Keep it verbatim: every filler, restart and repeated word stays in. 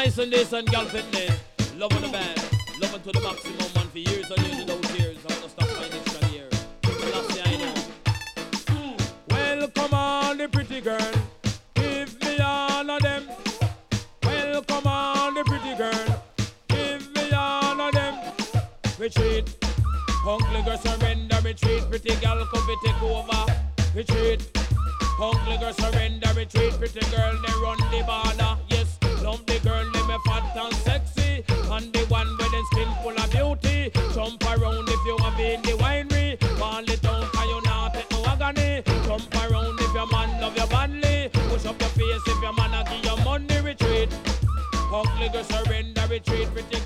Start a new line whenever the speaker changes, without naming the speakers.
nice and this and gal fitness. Love on the band. Love it to the maximum man for years and years without tears. I'm gonna stop my next year. That's the I know. Well, come on, the pretty girl. Give me all of them. Well, come on, the pretty girl. Give me all of them. Retreat. Hungry girl surrender. Retreat. Pretty girl come to take over. Retreat. Hungry girl surrender. Retreat. Pretty girl they run the border. Yes, love the girl they me fat and sexy. And the one with the skin full of beauty. Jump around if you have in the winery. Ball it down cause you not take no agony. Jump around if your man love your badly. Push up your face if your man a give you money. Retreat. Ugly girl surrender. Retreat. Pretty